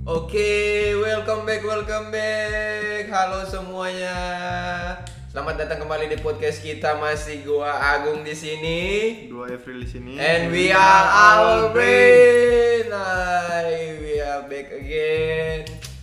Welcome back. Halo semuanya. Selamat datang kembali di podcast kita. Masih gua Agung di sini. Dua April di sini. And we are our brain. We are back again.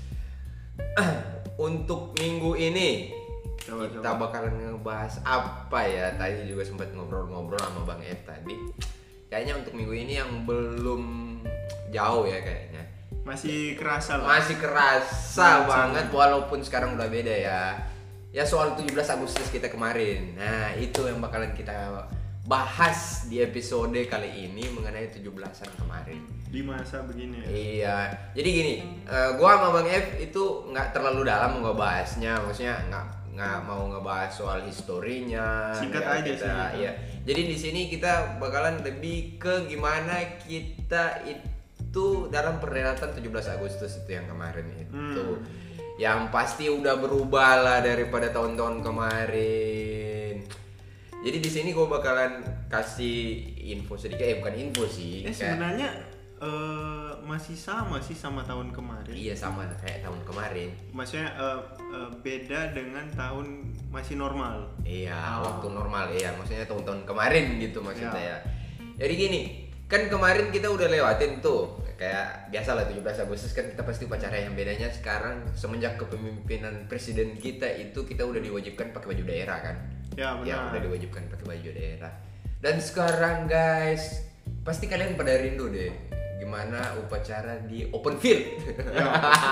Untuk minggu ini kita bakalan ngebahas apa ya? Tadi juga sempat ngobrol-ngobrol sama Bang F tadi. Kayaknya untuk minggu ini yang belum jauh ya kayaknya. Masih kerasa lah. Masih kerasa banget walaupun sekarang udah beda ya. Ya soal 17 Agustus kita kemarin. Nah, itu yang bakalan kita bahas di episode kali ini mengenai 17-an kemarin. Di masa begini ya. Iya. Jadi gini, gua sama Bang F itu nggak terlalu dalam ngebahasnya, maksudnya nggak mau ngebahas soal historinya. Singkat aja kita, sih. iya. Jadi di sini kita bakalan lebih ke gimana kita itu dalam peringatan 17 Agustus itu yang kemarin itu. Yang pasti udah berubah lah daripada tahun-tahun kemarin. Jadi di sini gue bakalan kasih info sedikit, bukan info sih. Sebenarnya masih sama tahun kemarin. Iya sama kayak tahun kemarin. Maksudnya beda dengan tahun masih normal. Iya, waktu normal ya. Maksudnya tahun-tahun kemarin gitu maksudnya ya. Jadi gini, kan kemarin kita udah lewatin tuh kayak biasa lah 17 Agustus kan kita pasti upacara. Yang bedanya sekarang semenjak kepemimpinan presiden kita itu kita udah diwajibkan pakai baju daerah kan. Ya benar. Ya udah diwajibkan pakai baju daerah. Dan sekarang guys, pasti kalian pada rindu deh gimana upacara di open field. Ya,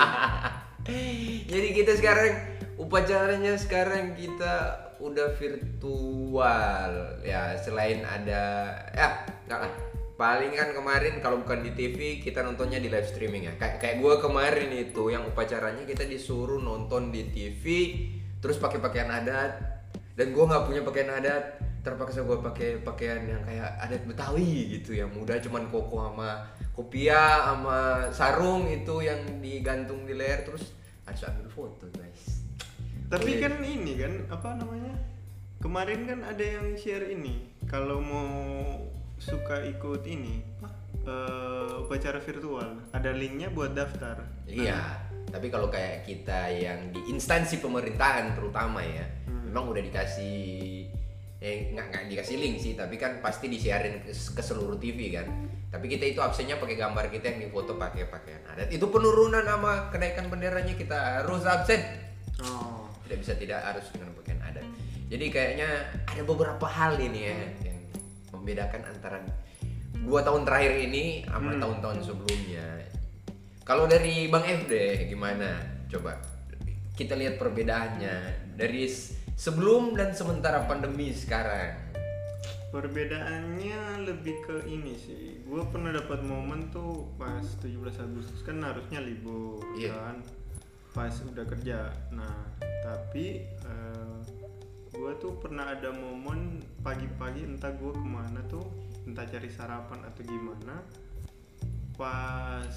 Jadi kita sekarang upacaranya kita udah virtual ya, selain ada ya enggak lah. Paling kan kemarin kalau bukan di TV kita nontonnya di live streaming ya. Kayak gue kemarin itu yang upacaranya kita disuruh nonton di TV terus pakai pakaian adat, dan gue nggak punya pakaian adat, terpaksa gue pakai pakaian yang kayak adat Betawi gitu yang mudah, cuman koko sama kopiah sama sarung itu yang digantung di leher, terus harus ambil foto guys. Tapi kan ini kan apa namanya? Kemarin kan ada yang share ini kalau mau suka ikut ini upacara virtual ada linknya buat daftar. Iya, tapi kalau kayak kita yang di instansi pemerintahan terutama ya, memang udah dikasih nggak dikasih link sih, tapi kan pasti disiarin ke seluruh TV kan. Tapi kita itu absennya pakai gambar kita yang difoto pakai pakaian adat. Itu penurunan sama kenaikan benderanya kita harus absen. Tidak bisa tidak harus dengan pakaian adat. Jadi kayaknya ada beberapa hal ini ya yang membedakan antara 2 tahun terakhir ini sama tahun-tahun sebelumnya. Kalau dari Bang F deh gimana? Coba kita lihat perbedaannya dari sebelum dan sementara pandemi sekarang. Perbedaannya lebih ke ini sih. Gue pernah dapat momen tuh pas 17 Agustus kan harusnya libur kan. Pas udah kerja. Nah, tapi gue tuh pernah ada momen pagi-pagi entah gue kemana tuh, entah cari sarapan atau gimana, pas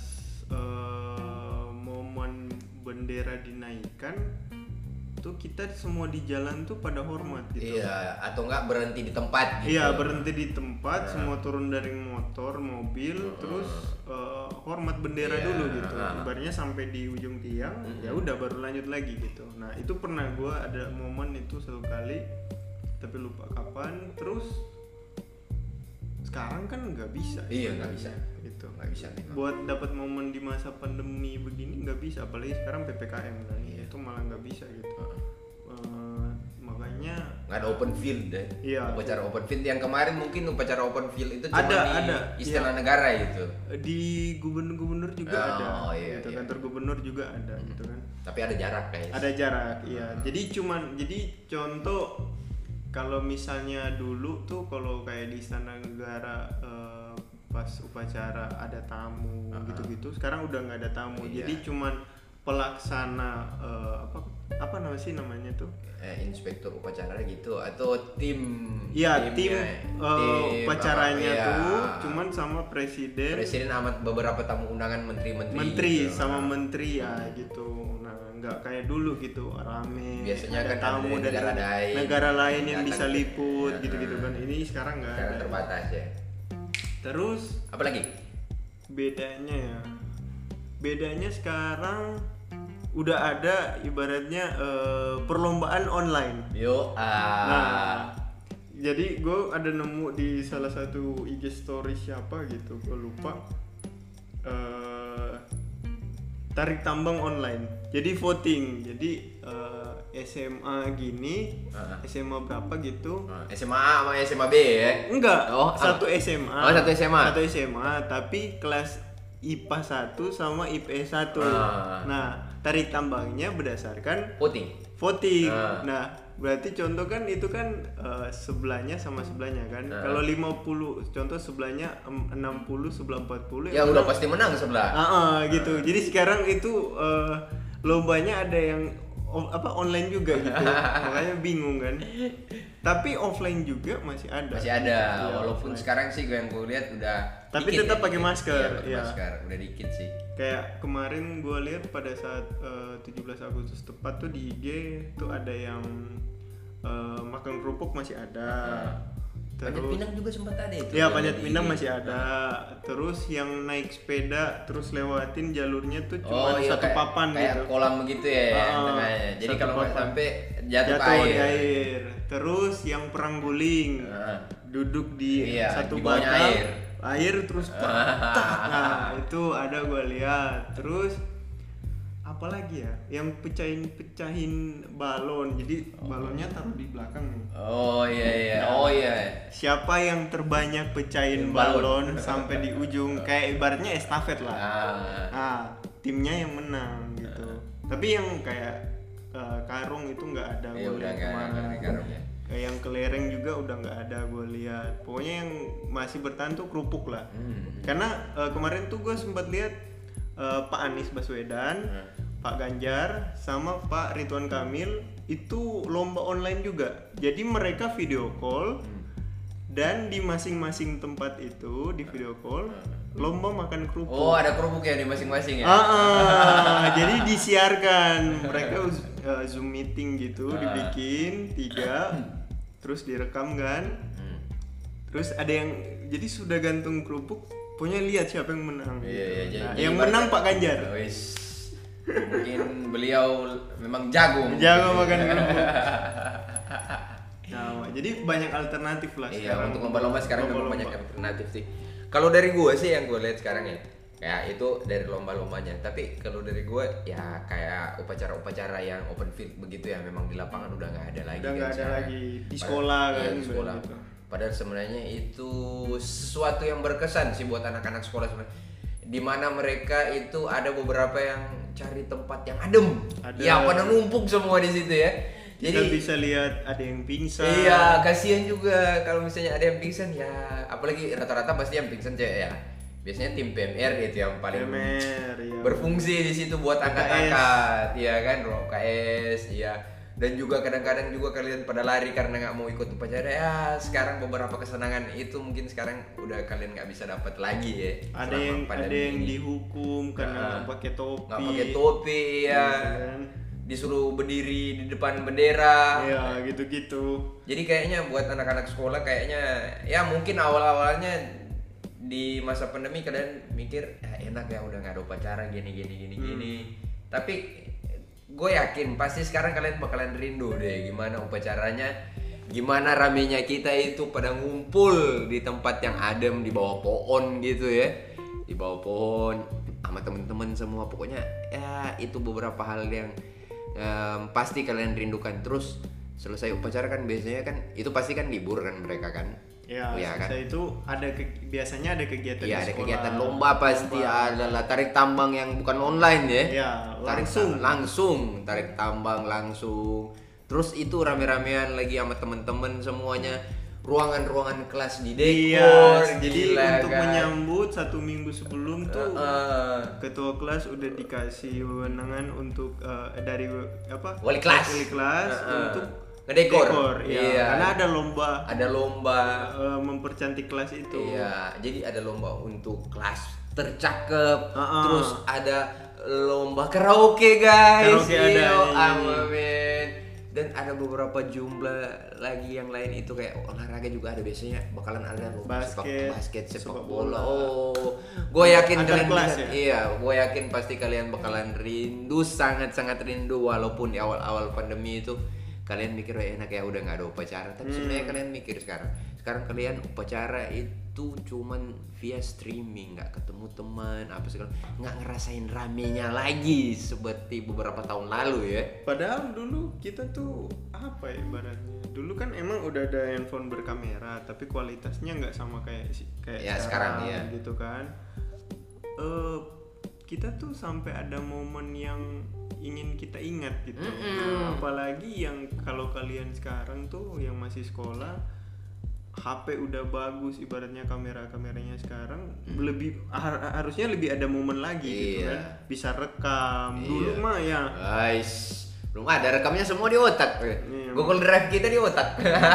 momen bendera dinaikkan tuh kita semua di jalan tuh pada hormat gitu. Iya, atau enggak berhenti di tempat gitu. Iya, berhenti di tempat, semua turun dari motor, mobil, terus hormat bendera dulu gitu. Ibaratnya sampai di ujung tiang, ya udah baru lanjut lagi gitu. Nah, itu pernah gue ada momen itu 1 kali, tapi lupa kapan. Terus sekarang kan nggak bisa. Iya, nggak bisa. Gitu. Nggak bisa memang. Buat dapat momen di masa pandemi begini nggak bisa, apalagi sekarang PPKM kan. Iya. Itu malah nggak bisa gitu. Makanya nggak ada open field deh. Iya. Upacara open field yang kemarin mungkin upacara open field itu cuma ada di Istana Negara itu. di gubernur juga ada iya, gitu, iya. kantor gubernur juga ada gitu kan. Tapi ada jarak guys. Ada jarak, iya. Jadi contoh kalau misalnya dulu tuh kalau kayak di Istana Negara pas upacara ada tamu gitu-gitu, sekarang udah nggak ada tamu. Iya. Jadi cuman pelaksana apa namanya tuh? Inspektur upacara gitu atau tim. Iya, tim upacaranya iya. tuh cuman sama presiden amat beberapa tamu undangan menteri gitu. sama menteri ya gitu. Nah, nggak kayak dulu gitu rame. Biasanya ada kan tamu ada dari negara lain yang bisa datang liput gitu. gitu-gitu kan. Ini sekarang nggak Sekarang ada. terbatas ya. Terus Apalagi? bedanya ya bedanya sekarang udah ada ibaratnya perlombaan online. Nah, jadi gue ada nemu di salah satu IG story siapa gitu, gue lupa. Tarik tambang online. Jadi voting. Jadi SMA gini, SMA berapa gitu. SMA A sama SMA B ya? Enggak, satu SMA. Oh, satu SMA. Satu SMA, tapi kelas IPA 1 sama IPS 1. Nah, tarik tambangnya berdasarkan voting. Nah, berarti contoh kan itu kan sebelahnya sama sebelahnya kan. Kalau 50 contoh sebelahnya 60 sebelah 40 ya udah pasti menang sebelah. Gitu. Jadi sekarang itu lombanya ada yang online juga gitu. Makanya bingung kan. Tapi offline juga masih ada. Ya, walaupun offline. Sekarang sih yang gue lihat udah tapi tetap pakai masker. Iya, masker. Udah dikit sih. Kayak kemarin gue lihat pada saat 17 Agustus tepat tuh di IG tuh ada yang makan kerupuk masih ada. Panjat Pinang juga sempat ada itu. Ya, Panjat Pinang masih ada. Terus yang naik sepeda terus lewatin jalurnya tuh cuma satu papan kayak gitu. Kolam begitu ya yang tengahnya. Jadi kalau nggak sampai jatuh di air. Terus yang perang guling duduk di satu batang air terus nah itu ada gue lihat. Terus apalagi ya yang pecahin balon, jadi balonnya taruh di belakang nih. Siapa yang terbanyak pecahin balon sampai di ujung, kayak ibaratnya estafet lah. Timnya yang menang gitu. Tapi yang kayak karung itu nggak ada. Udah nggak ada karungnya. Kayak yang kelereng juga udah nggak ada gue lihat. Pokoknya yang masih bertahan tuh kerupuk lah. Karena kemarin tuh gue sempat lihat Pak Anies Baswedan, Pak Ganjar, sama Pak Ridwan Kamil itu lomba online juga. Jadi mereka video call dan di masing-masing tempat itu di video call lomba makan kerupuk. Ada kerupuk ya di masing-masing ya? Jadi disiarkan. Mereka Zoom meeting gitu dibikin 3, terus direkam kan. Terus ada yang jadi sudah gantung kerupuk, pokoknya lihat siapa yang menang. Yang menang Pak Ganjar. Mungkin beliau memang jago makan kerupuk. Jadi banyak alternatif lah sekarang. Untuk lomba-lomba sekarang memang banyak alternatif sih. Kalau dari gue sih yang gue lihat sekarang ya, kayak itu dari lomba-lombanya. Tapi kalau dari gue ya kayak upacara-upacara yang open field begitu ya, memang di lapangan udah nggak ada lagi. Udah nggak ada lagi di sekolah kan. Di sekolah. Padahal sebenarnya itu sesuatu yang berkesan sih buat anak-anak sekolah sebenarnya. Di mana mereka itu ada beberapa yang cari tempat yang adem. Pada numpuk semua di situ ya. Jadi kita bisa lihat ada yang pingsan. Iya, kasihan juga kalau misalnya ada yang pingsan ya. Apalagi rata-rata pasti yang pingsan cewek ya. Biasanya tim PMR itu yang paling berfungsi di situ buat angkat-angkat, ya kan, KS, ya. Dan juga kadang-kadang juga kalian pada lari karena nggak mau ikut upacara ya. Sekarang beberapa kesenangan itu mungkin sekarang udah kalian nggak bisa dapat lagi ya. Ada yang dihukum karena nggak pakai topi. Nggak pakai topi ya. Disuruh berdiri di depan bendera. Ya gitu-gitu. Jadi kayaknya buat anak-anak sekolah kayaknya ya mungkin awal-awalnya di masa pandemi kalian mikir enak ya udah nggak ada upacara gini. Tapi gue yakin pasti sekarang kalian bakalan rindu deh gimana upacaranya, gimana ramenya kita itu pada ngumpul di tempat yang adem di bawah pohon gitu ya, di bawah pohon sama temen-temen semua. Pokoknya ya itu beberapa hal yang pasti kalian rindukan. Terus selesai upacara kan biasanya kan itu pasti kan libur kan mereka kan. Ya kan? Itu ada biasanya ada kegiatan di sekolah. Ada kegiatan lomba pasti adalah tarik tambang yang bukan online ya. Langsung tarik tambang langsung. Terus itu rame-ramean lagi sama temen-temen semuanya. Ruangan-ruangan kelas di dekor. Jadi untuk menyambut 1 minggu sebelum tuh ketua kelas udah dikasih wewenangan untuk dari wali kelas untuk ngedekor. Karena ada lomba mempercantik kelas itu. Jadi ada lomba untuk kelas tercakep. Terus ada lomba karaoke guys. Karaoke ada. Amin. Dan ada beberapa jumlah lagi yang lain itu kayak olahraga juga ada, biasanya bakalan ada loh, basket, sepak bola. Oh, gue yakin kalian ya? Iya, gue yakin pasti kalian bakalan rindu, sangat rindu, walaupun di awal-awal pandemi itu kalian mikir enak ya udah nggak ada upacara, tapi sebenarnya kalian mikir sekarang kalian upacara itu cuman via streaming, nggak ketemu teman apa segala, nggak ngerasain ramenya lagi seperti beberapa tahun lalu ya. Padahal dulu kita tuh apa ya ibaratnya, dulu kan emang udah ada handphone berkamera tapi kualitasnya nggak sama kayak ya, sekarang ya gitu kan. Kita tuh sampai ada momen yang ingin kita ingat gitu. Nah, apalagi yang kalau kalian sekarang tuh yang masih sekolah, HP udah bagus, ibaratnya kameranya sekarang lebih harusnya lebih ada momen lagi gitu kan, bisa rekam. Dulu mah ya guys, belum ada rekamnya, semua di otak. Google Drive kita di otak.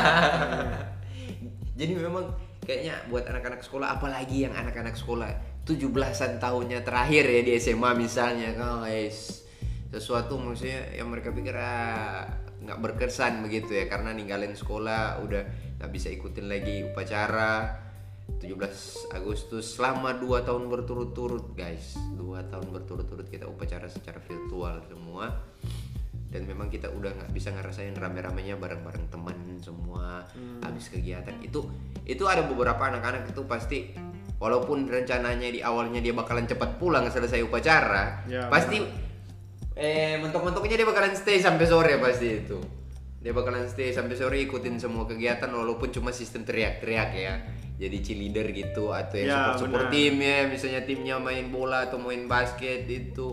Jadi memang kayaknya buat anak-anak sekolah, apalagi yang anak-anak sekolah 17-an tahunnya terakhir ya di SMA misalnya, guys, sesuatu maksudnya yang mereka pikir nggak berkesan begitu ya, karena ninggalin sekolah udah nggak bisa ikutin lagi upacara 17 Agustus selama 2 tahun berturut-turut, guys. 2 tahun berturut-turut kita upacara secara virtual semua, dan memang kita udah nggak bisa ngerasain rame-ramenya bareng-bareng teman semua. Habis kegiatan itu ada beberapa anak-anak itu pasti, walaupun rencananya di awalnya dia bakalan cepat pulang selesai upacara, pasti mentok-mentoknya dia bakalan stay sampai sore. Pasti itu dia bakalan stay sampai sore, ikutin semua kegiatan walaupun cuma sistem teriak-teriak ya, jadi cheerleader gitu, atau yang support tim ya, misalnya timnya main bola atau main basket itu.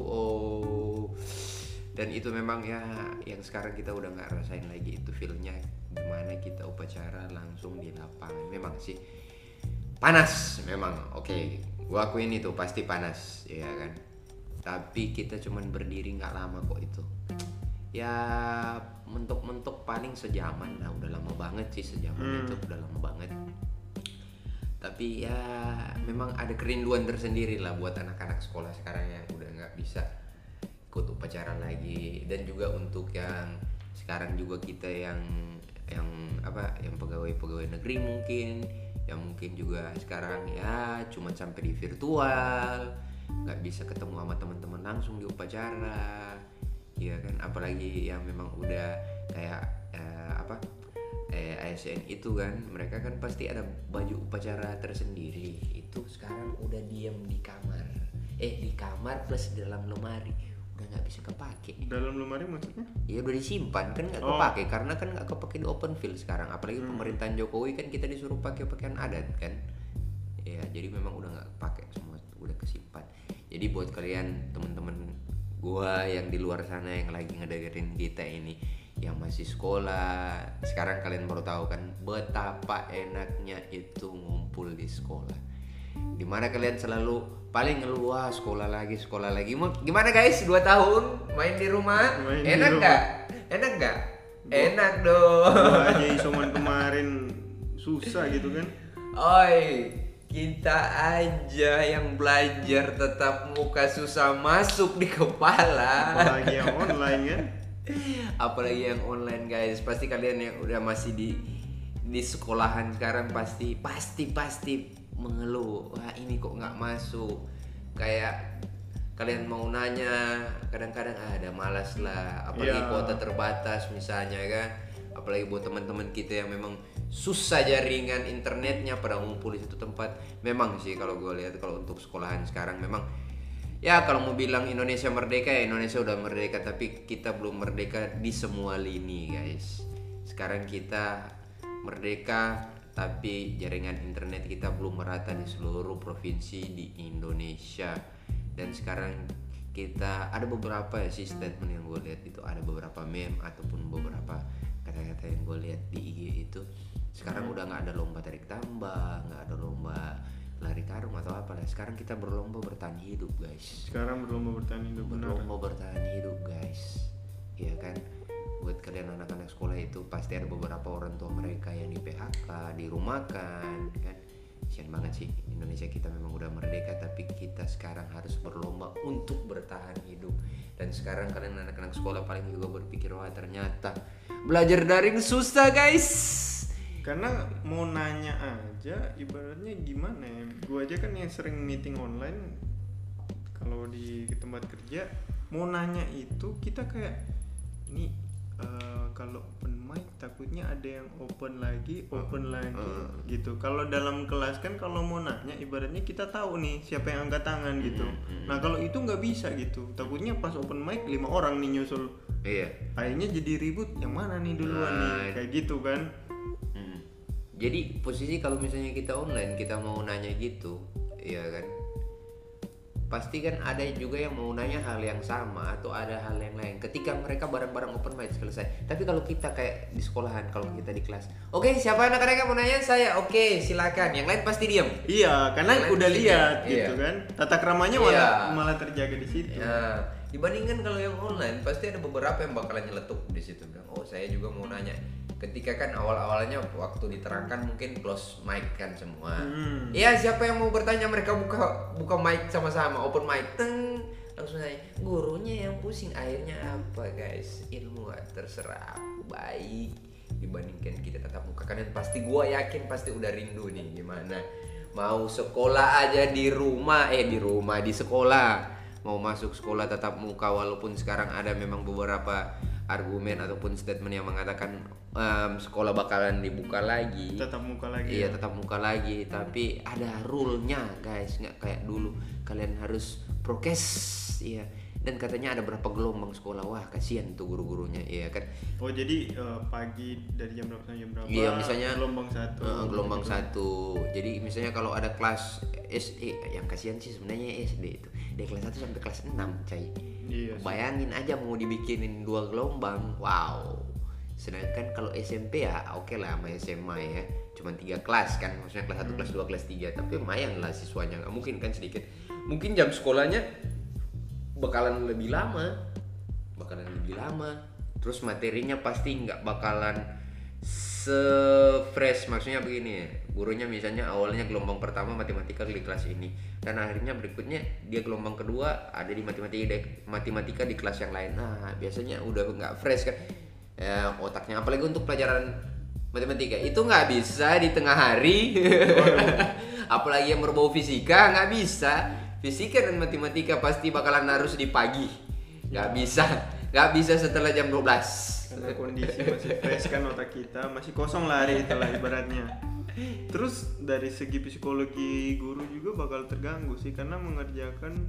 Dan itu memang ya yang sekarang kita udah nggak rasain lagi itu feelnya gimana kita upacara langsung di lapangan. Memang sih panas memang, oke, gua akuin itu pasti panas ya kan, tapi kita cuman berdiri nggak lama kok itu ya, mentok-mentok paling sejaman lah, udah lama banget sih sejaman itu, udah lama banget. Tapi ya memang ada kerinduan tersendiri lah buat anak-anak sekolah sekarang yang udah nggak bisa ikut upacara lagi. Dan juga untuk yang sekarang juga kita yang pegawai negeri mungkin, yang mungkin juga sekarang ya cuma sampai di virtual, nggak bisa ketemu sama teman-teman langsung di upacara ya kan. Apalagi yang memang udah kayak ASN itu kan, mereka kan pasti ada baju upacara tersendiri, itu sekarang udah diem di kamar plus di dalam lemari, udah nggak bisa kepake. Dalam lemari maksudnya? Iya, udah disimpan kan, nggak kepake karena kan nggak kepake di open field sekarang. Apalagi pemerintahan Jokowi kan kita disuruh pakai pakaian adat kan ya, jadi memang udah nggak kepake semua, udah kesimpan. Jadi buat kalian teman-teman gua yang di luar sana yang lagi ngedengerin kita ini, yang masih sekolah sekarang, kalian baru tahu kan betapa enaknya itu ngumpul di sekolah, dimana kalian selalu paling ngeluh sekolah lagi. Gimana guys, 2 tahun main di rumah, enak nggak? Enak dong. Gua aja isoman kemarin susah gitu kan. Oi, kita aja yang belajar tetap muka susah masuk di kepala, apalagi yang online kan. Apalagi yang online, guys. Pasti kalian yang udah masih di sekolahan sekarang pasti mengeluh, wah ini kok nggak masuk. Kayak kalian mau nanya, kadang-kadang ada malas lah, apalagi kuota terbatas misalnya kan. Apalagi buat teman-teman kita yang memang susah jaringan internetnya pada ngumpul di satu tempat. Memang sih kalau gue lihat, kalau untuk sekolahan sekarang memang ya, kalau mau bilang Indonesia merdeka ya Indonesia udah merdeka, tapi kita belum merdeka di semua lini, guys. Sekarang kita merdeka, tapi jaringan internet kita belum merata di seluruh provinsi di Indonesia. Dan sekarang kita ada beberapa sih statement yang gue lihat itu, ada beberapa meme ataupun beberapa kata-kata yang gue lihat di IG itu. Sekarang udah nggak ada lomba tarik tambang, nggak ada lomba lari karung atau apalah. Sekarang kita berlomba bertahan hidup, guys. Berlomba bertahan hidup, guys. Iya kan? Buat kalian anak-anak sekolah itu pasti ada beberapa orang tua mereka yang di PHK, dirumahkan kan. Kasian banget sih, Indonesia kita memang udah merdeka, tapi kita sekarang harus berlomba untuk bertahan hidup. Dan sekarang kalian anak-anak sekolah paling juga berpikir, wah ternyata belajar daring susah guys. Karena mau nanya aja ibaratnya gimana ya, gue aja kan yang sering meeting online kalau di tempat kerja, mau nanya itu kita kayak ini kalau open mic takutnya ada yang open lagi gitu. Kalau dalam kelas kan kalau mau nanya ibaratnya kita tahu nih siapa yang angkat tangan gitu. Nah kalau itu nggak bisa gitu, takutnya pas open mic 5 orang nih nyusul. Iya. Akhirnya jadi ribut yang mana nih duluan nih, kayak gitu kan. Jadi posisi kalau misalnya kita online, kita mau nanya gitu, ya kan, pasti kan ada juga yang mau nanya hal yang sama atau ada hal yang lain ketika mereka bareng-bareng open mic selesai. Tapi kalau kita kayak di sekolahan, kalau kita di kelas, oke, siapa anak-anak yang mau nanya? Saya. Oke, silakan. Yang lain pasti diam. Iya, karena udah lihat gitu iya. kan. Tata keramanya malah terjaga di situ. Ya, dibandingkan kalau yang online pasti ada beberapa yang bakalan nyeletuk di situ bilang, oh saya juga mau nanya. Ketika kan awal-awalnya waktu diterangkan mungkin close mic kan semua. Iya, siapa yang mau bertanya, mereka buka mic sama-sama, open mic, teng, langsung nanya. Gurunya yang pusing, akhirnya apa guys? Ilmu terserap baik dibandingkan kita tatap muka. Kalian pasti, gua yakin pasti udah rindu nih gimana mau sekolah aja di rumah, di sekolah. Mau masuk sekolah tatap muka, walaupun sekarang ada memang beberapa argumen ataupun statement yang mengatakan sekolah bakalan dibuka lagi, tatap muka lagi. Iya, tatap muka lagi, tapi ada rule-nya guys, nggak kayak dulu kalian harus prokes, iya. Dan katanya ada berapa gelombang sekolah, wah kasihan tuh guru-gurunya, iya kan. Oh jadi pagi dari jam berapa sampai jam berapa? Iya, misalnya gelombang satu. Jadi misalnya kalau ada kelas SD, yang kasihan sih sebenarnya SD itu dari kelas 1 sampai kelas 6 coy. Iya, bayangin aja mau dibikinin 2 gelombang, wow. Sedangkan kalau SMP ya oke lah, sama SMA ya cuma 3 kelas kan, maksudnya kelas 1, kelas 2, kelas 3, tapi lumayan lah siswanya, nggak mungkin kan sedikit. Mungkin jam sekolahnya bakalan lebih lama, terus materinya pasti nggak bakalan se-fresh. Maksudnya begini ya, gurunya misalnya awalnya gelombang pertama matematika di kelas ini, dan akhirnya berikutnya dia gelombang kedua ada di matematika di kelas yang lain. Nah biasanya udah nggak fresh kan ya otaknya, apalagi untuk pelajaran matematika itu nggak bisa di tengah hari. Apalagi yang berbau fisika, nggak bisa. Fisika dan matematika pasti bakalan harus di pagi, nggak bisa setelah jam 12 karena kondisi masih fresh kan, otak kita masih kosong lah hari itu lah ibaratnya. Terus dari segi psikologi guru juga bakal terganggu sih, karena mengerjakan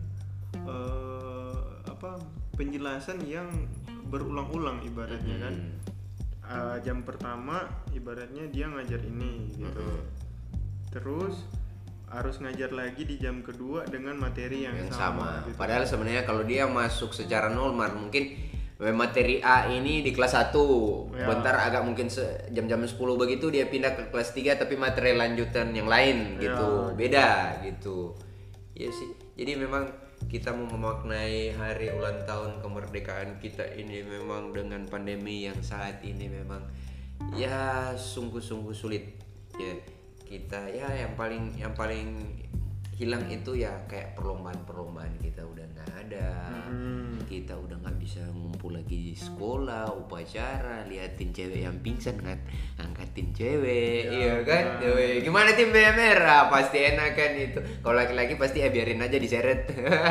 penjelasan yang berulang-ulang ibaratnya kan. Jam pertama ibaratnya dia ngajar ini gitu, terus harus ngajar lagi di jam kedua dengan materi yang sama gitu. Padahal sebenarnya kalau dia masuk secara normal, mungkin materi A ini di kelas 1 bentar agak mungkin jam-jam 10 begitu dia pindah ke kelas 3, tapi materi lanjutan yang lain gitu, beda gitu. Ya sih, jadi memang kita mau memaknai hari ulang tahun kemerdekaan kita ini memang dengan pandemi yang saat ini memang ya sungguh-sungguh sulit ya. Kita ya yang paling hilang itu ya kayak perlombaan kita udah nggak ada. Kita udah nggak bisa ngumpul lagi di sekolah, upacara, liatin cewek yang pingsan angkatin cewek, iya kan? Gimana tim BMR? Pasti enak kan itu. Kalau laki-laki pasti biarin aja diseret.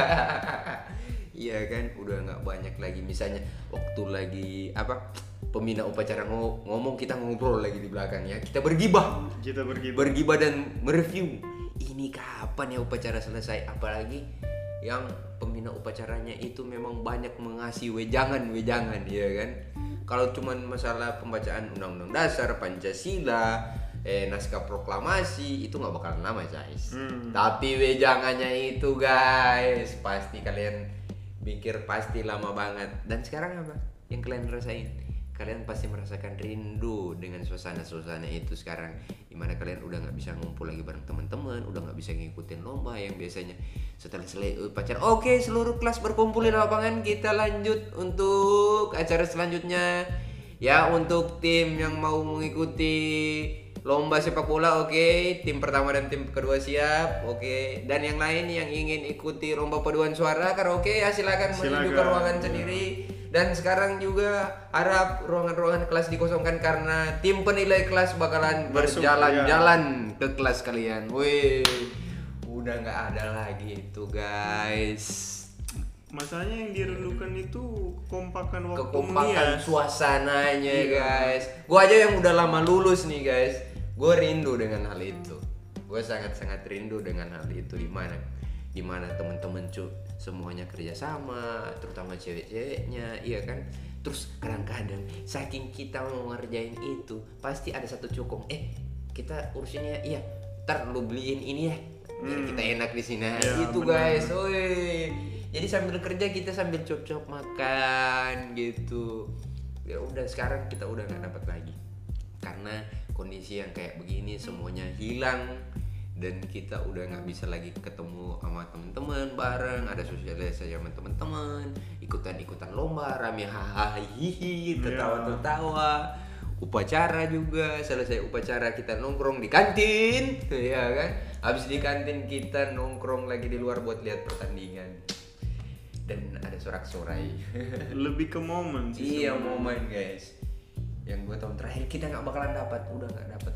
Iya kan, udah nggak banyak lagi. Misalnya waktu lagi pembina upacara ngomong, kita ngobrol lagi di belakangnya, kita bergibah dan mereview ini kapan ya upacara selesai. Apalagi yang pembina upacaranya itu memang banyak mengasih wejangan ya kan. Kalau cuman masalah pembacaan undang-undang dasar, Pancasila, naskah proklamasi itu nggak bakalan lama guys. Tapi wejangannya itu guys, pasti kalian pikir pasti lama banget. Dan sekarang apa yang kalian rasain? Kalian pasti merasakan rindu dengan suasana itu sekarang, dimana kalian udah nggak bisa ngumpul lagi bareng teman-teman, udah nggak bisa ngikutin lomba yang biasanya setelah selesai upacara oke seluruh kelas berkumpul di lapangan, kita lanjut untuk acara selanjutnya ya. Untuk tim yang mau mengikuti lomba sepak bola oke, tim pertama dan tim kedua siap, oke. Dan yang lain yang ingin ikuti lomba paduan suara karaoke ya silakan menuju ke ruangan sendiri. Dan sekarang juga harap ruangan-ruangan kelas dikosongkan karena tim penilai kelas bakalan berjalan-jalan ke kelas kalian. Wih, udah nggak ada lagi itu guys. Masalahnya yang dirindukan itu kekompakan waktu, kekompakan suasananya guys. Gua aja yang udah lama lulus nih guys, gue rindu dengan hal itu. Gue sangat rindu dengan hal itu, dimana temen-temen semuanya kerja sama, terutama cewek-ceweknya, iya kan. Terus kadang-kadang saking kita mau ngerjain itu pasti ada satu cukong, kita urusinnya, iya ntar lu beliin ini ya biar kita enak di sini itu guys. Woi, jadi sambil kerja kita sambil cop-cop makan gitu. Ya udah, sekarang kita udah nggak dapat lagi karena kondisi yang kayak begini semuanya hilang dan kita udah nggak bisa lagi ketemu sama teman-teman bareng, ada sosialisasi sama teman-teman, ikutan lomba rame hahaha hihi tertawa-tertawa. Upacara juga, selesai upacara kita nongkrong di kantin, ya kan? Habis di kantin kita nongkrong lagi di luar buat lihat pertandingan. Dan ada sorak-sorai. Lebih ke momen sih. Iya, momen guys. Yang 2 tahun terakhir kita nggak bakalan dapat, udah nggak dapat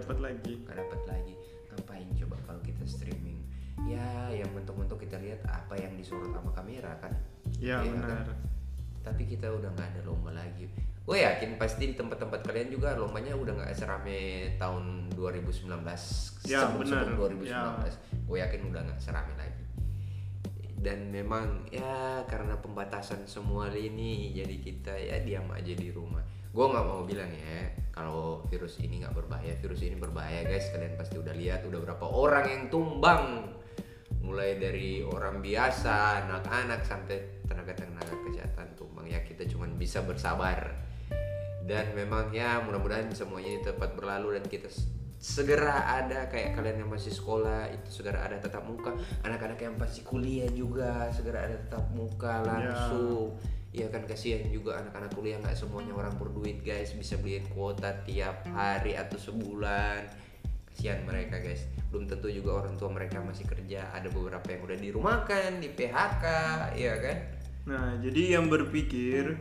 lagi. Ngapain coba kalau kita streaming? Ya, yang mentok-mentok kita lihat apa yang disorot sama kamera kan? Ya benar. Kan? Tapi kita udah nggak ada lomba lagi. Gue yakin pasti di tempat-tempat kalian juga lombanya udah nggak serame tahun 2019. Ya benar. 2019. Gue yakin udah nggak serame lagi. Dan memang ya karena pembatasan semua ini, jadi kita ya diam aja di rumah. Gue nggak mau bilang ya kalau virus ini nggak berbahaya. Virus ini berbahaya guys. Kalian pasti udah lihat udah berapa orang yang tumbang, mulai dari orang biasa, anak-anak sampai tenaga kesehatan tumbang. Ya kita cuma bisa bersabar. Dan memang ya mudah-mudahan semuanya ini tepat berlalu dan kita segera ada kayak kalian yang masih sekolah itu segera ada tatap muka, anak-anak yang pasti kuliah juga segera ada tatap muka langsung. Ya kan, kasihan juga anak-anak kuliah nggak semuanya orang berduit guys, bisa beliin kuota tiap hari atau sebulan. Kasihan mereka guys, belum tentu juga orang tua mereka masih kerja, ada beberapa yang udah dirumahkan, di PHK, ya kan. Nah jadi yang berpikir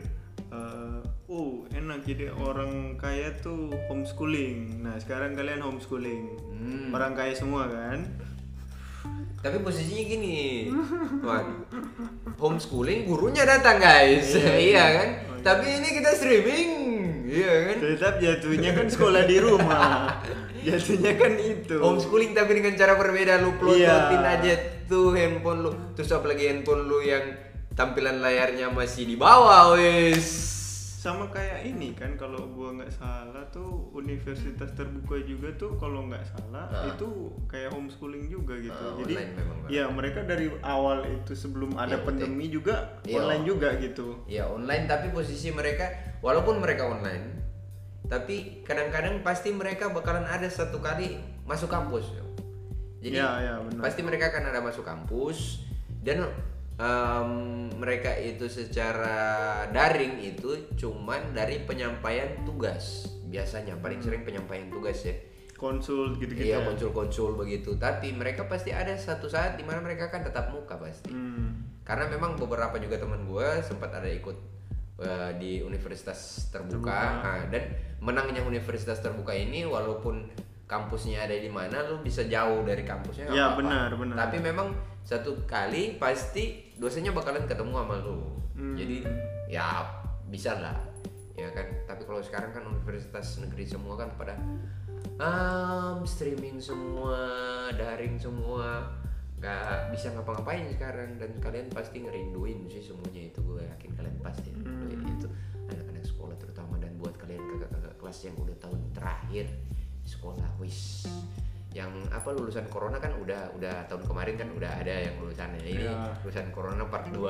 enak jadi orang kaya tuh homeschooling. Nah sekarang kalian homeschooling, orang kaya semua kan. Tapi posisinya gini, homeschooling gurunya datang guys, iya kan. Tapi ini kita streaming, iya kan. Tetap jatuhnya kan sekolah di rumah, jatuhnya kan itu. Homeschooling tapi dengan cara berbeda, lu plototin aja tuh handphone lu, terus apalagi handphone lu yang tampilan layarnya masih di bawah, wes. Sama kayak ini kan, kalau gua nggak salah tuh universitas terbuka juga tuh kalau nggak salah itu kayak homeschooling juga gitu. Jadi ya mereka dari awal itu sebelum ada pandemi juga online juga gitu. Ya online, tapi posisi mereka walaupun mereka online, tapi kadang-kadang pasti mereka bakalan ada satu kali masuk kampus. Jadi pasti mereka akan ada masuk kampus dan mereka itu secara daring itu cuman dari penyampaian tugas biasanya, paling sering penyampaian tugas ya, konsul gitu-gitu. Iya, konsul begitu. Tapi mereka pasti ada satu saat di mana mereka kan tetap muka pasti. Karena memang beberapa juga teman gue sempat ada ikut di universitas terbuka. Nah, dan menangnya universitas terbuka ini walaupun kampusnya ada di mana, lu bisa jauh dari kampusnya nggak apa-apa. Benar. Tapi memang satu kali pasti dosennya bakalan ketemu sama lu. Jadi ya bisa lah, ya kan. Tapi kalau sekarang kan universitas negeri semua kan pada streaming semua, daring semua, nggak bisa ngapa-ngapain sekarang. Dan kalian pasti ngerinduin sih semuanya itu, gue yakin kalian pasti ngerinduin itu, anak-anak sekolah terutama. Dan buat kalian kakak-kakak kelas yang udah tahun terakhir sekolah, wis yang lulusan corona kan udah tahun kemarin kan udah ada yang lulusannya. Ini lulusan corona part 2.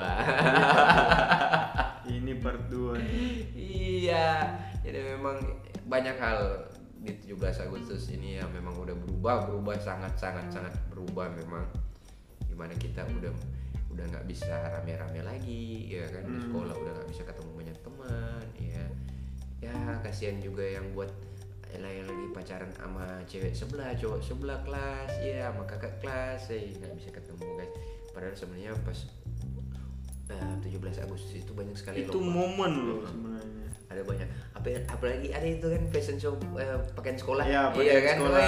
Ini part 2 iya, jadi memang banyak hal di 17 Agustus ini yang memang udah berubah sangat berubah memang, dimana kita udah nggak bisa rame-rame lagi, ya kan. Di sekolah udah nggak bisa ketemu banyak teman, ya kasihan juga yang buat yang lagi pacaran sama cewek sebelah, cowok sebelah kelas, ya sama kakak kelas, nggak bisa ketemu guys. Padahal sebenarnya pas 17 Agustus itu banyak sekali itu lomba. momen loh sebenarnya. Ada banyak, apalagi ada itu kan fashion show pakaian sekolah, ya, iya kan, sekolah,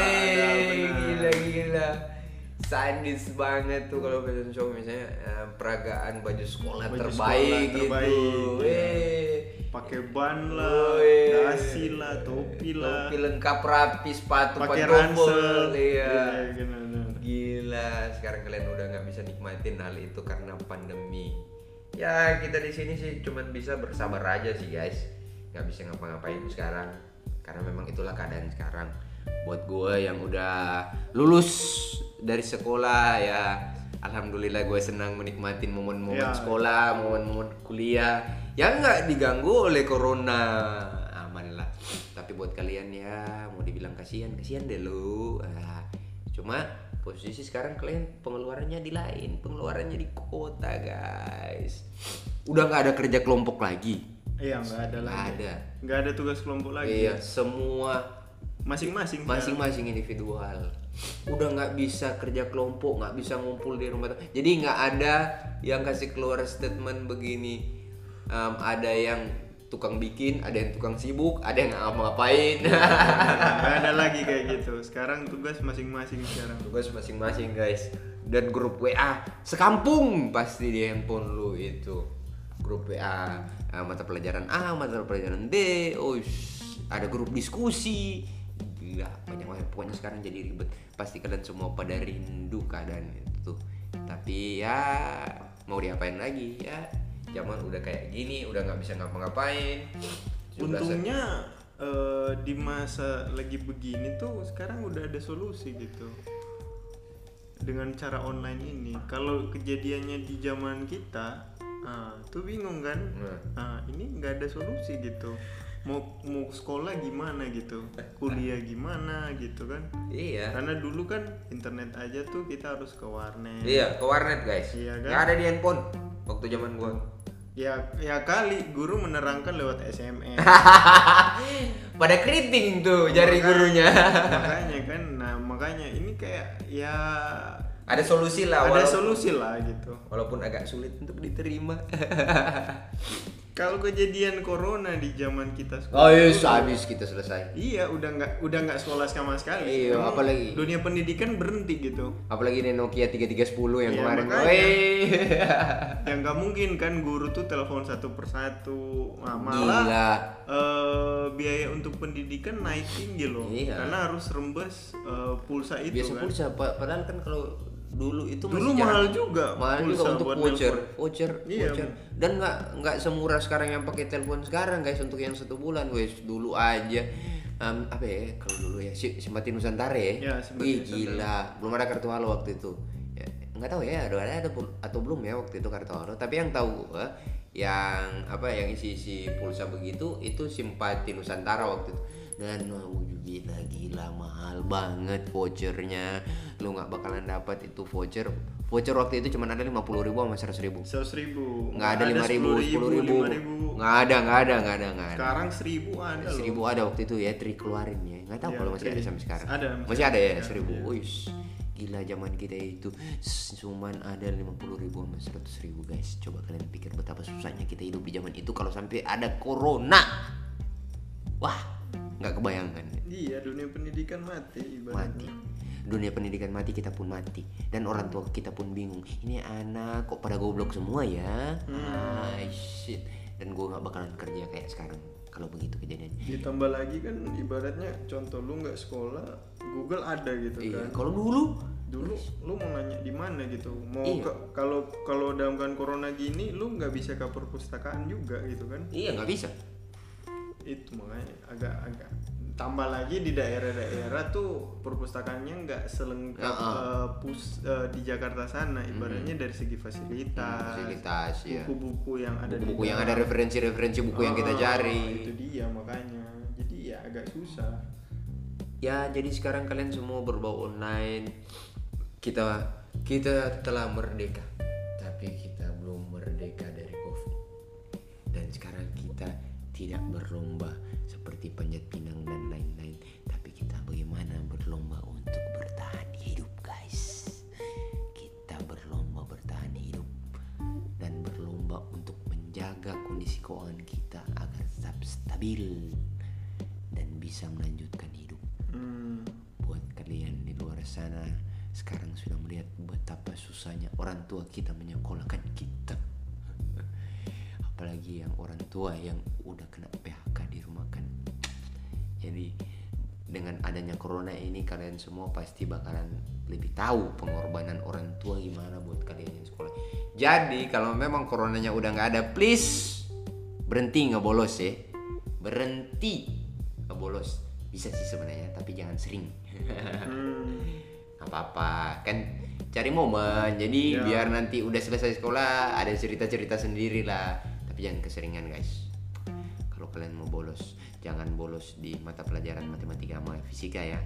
gila sadis banget tuh kalau fashion show misalnya peragaan baju sekolah terbaik gitu, pakai ban lah, dasi lah, topi lengkap rapi, sepatu pakai ransel, iya. Gila, sekarang kalian udah nggak bisa nikmatin hal itu karena pandemi. Ya kita di sini sih cuman bisa bersabar aja sih guys, nggak bisa ngapa-ngapain sekarang karena memang itulah keadaan sekarang. Buat gue yang udah lulus dari sekolah ya, alhamdulillah gue senang menikmatin momen-momen sekolah, momen-momen kuliah yang nggak diganggu oleh corona, aman lah. Tapi buat kalian ya mau dibilang kasihan deh lu. Cuma posisi sekarang kalian pengeluarannya di lain, pengeluarannya di kota guys. Udah nggak ada kerja kelompok lagi. Iya, nggak ada tugas kelompok lagi. Iya, semua masing-masing individual. Udah nggak bisa kerja kelompok, nggak bisa ngumpul di rumah. Jadi nggak ada yang kasih keluar statement begini. Ada yang tukang bikin, ada yang tukang sibuk, ada yang ngapain. Nggak ada lagi kayak gitu. Sekarang tugas masing-masing guys. Dan grup WA sekampung pasti di handphone lu itu. Grup WA mata pelajaran A, mata pelajaran B. Ada grup diskusi. Gila, banyak banget. Pokoknya sekarang jadi ribet. Pasti kalian semua pada rindu keadaan itu. Tapi ya mau diapain lagi ya. Zaman udah kayak gini, udah nggak bisa ngapa-ngapain. Untungnya di masa lagi begini tuh sekarang udah ada solusi gitu dengan cara online ini. Kalau kejadiannya di zaman kita, tuh bingung kan? Ini nggak ada solusi gitu. Mau sekolah gimana gitu, kuliah gimana gitu kan? Iya. Karena dulu kan internet aja tuh kita harus ke warnet. Iya, ke warnet guys. Iya kan? Nggak ada di handphone waktu zaman gua. Ya kali guru menerangkan lewat SMS. Pada keriting tuh jari gurunya. Makanya kan, makanya ini kayak ya ada solusi lah. Solusi lah gitu. Walaupun agak sulit untuk diterima. Kalau kejadian corona di zaman kita sekolah. Habis kita selesai. Iya, udah nggak sekolah sama sekali. Iya, apalagi dunia pendidikan berhenti gitu. Apalagi ini Nokia 3310 yang kemarin. Yang nggak mungkin kan guru tuh telepon satu persatu. Malah biaya untuk pendidikan naik tinggi loh. Iya. Karena harus rembes pulsa itu. Biasa kan pulsa, padahal kan kalau dulu itu dulu mahal juga untuk voucher. Dan nggak semurah sekarang yang pakai telepon sekarang guys untuk yang 1 bulan. Dulu aja kalau dulu ya Simpati Nusantara ya. Gila, belum ada kartu halo waktu itu ya, nggak tahu ya ada atau belum ya waktu itu kartu halo. Tapi yang tahu yang isi pulsa begitu itu Simpati Nusantara waktu itu. Dan gila mahal banget vouchernya. Lu nggak bakalan dapat itu voucher waktu itu cuma ada 50.000 sama 100.000. Nggak ada 5.000, 10.000. Nggak ada. Sekarang 1.000 ada. 1.000 ada waktu itu ya, keluarin ya. Nggak tahu kalau masih ada sampai sekarang. Masih ada ya 1.000. Gila zaman kita itu cuman ada 50.000 sama 100.000 guys. Coba kalian pikir betapa susahnya kita hidup di zaman itu kalau sampai ada corona. Wah, nggak kebayangkan. Iya, dunia pendidikan mati ibaratnya. Dunia pendidikan mati, kita pun mati. Dan orang tua kita pun bingung. Ini anak kok pada goblok semua ya. Shit. Dan gue nggak bakalan kerja kayak sekarang kalau begitu kejadiannya. Ditambah lagi kan ibaratnya contoh lu nggak sekolah, Google ada gitu kan. Kalau dulu lu mau nanya di mana gitu. Kalau dalam kan corona gini lu nggak bisa ke perpustakaan juga gitu kan. Iya, nggak bisa. Itu makanya agak tambah lagi di daerah-daerah tuh perpustakaannya nggak selengkap di Jakarta sana ibaratnya dari segi fasilitas ya. Buku-buku yang ada yang ada referensi buku yang kita cari. Itu dia makanya jadi ya agak susah ya. Jadi sekarang kalian semua berbau online. Kita telah merdeka, tapi kita belum merdeka dari COVID. Dan sekarang kita tidak berlomba seperti panjat pinang dan lain-lain, bagaimana berlomba untuk bertahan hidup guys. Kita berlomba bertahan hidup dan berlomba untuk menjaga kondisi keuangan kita agar tetap stabil dan bisa melanjutkan hidup. Buat kalian di luar sana sekarang sudah melihat betapa susahnya orang tua kita menyekolahkan kita. Apalagi yang orang tua yang udah kena PHK di rumah kan. Jadi dengan adanya corona ini kalian semua pasti bakalan lebih tahu pengorbanan orang tua gimana buat kalian yang sekolah. Jadi kalau memang coronanya udah nggak ada, please berhenti ngebolos ya. Berhenti ngebolos. Bisa sih sebenarnya, tapi jangan sering. Apa-apa kan cari momen. Jadi biar nanti udah selesai sekolah ada cerita-cerita sendiri lah. Tapi jangan keseringan guys. Kalau kalian mau bolos, jangan bolos di mata pelajaran matematika sama fisika ya.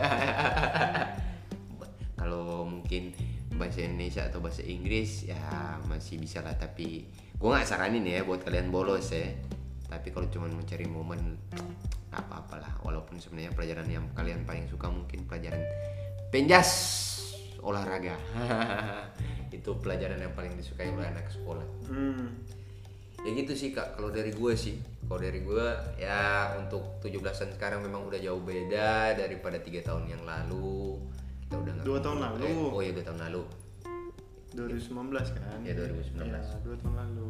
Kalau mungkin bahasa Indonesia atau bahasa Inggris ya masih bisa lah, tapi gue nggak saranin ya buat kalian bolos ya. Tapi kalau cuma mencari momen nggak apa-apalah. Walaupun sebenarnya pelajaran yang kalian paling suka mungkin pelajaran penjas olahraga. Itu pelajaran yang paling disukai oleh anak sekolah. Ya gitu sih kak, kalau dari gue sih. Kalau dari gue ya untuk 17-an sekarang memang udah jauh beda daripada 3 tahun yang lalu. Kita udah 2 tahun lalu. Oh iya 2 tahun lalu. 2019 kan? Ya 2019. Ya, 2 tahun lalu.